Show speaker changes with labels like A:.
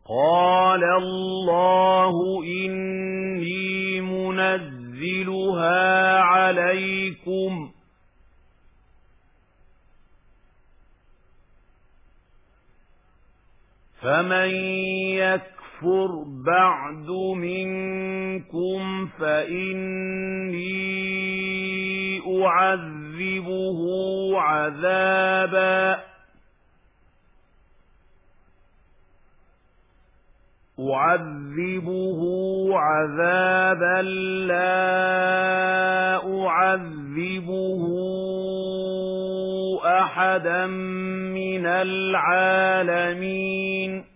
A: قال الله إني منزلها عليكم فمن يكفر بعد منكم فإني أعذبه عذابا لا أعذبه أحدا من العالمين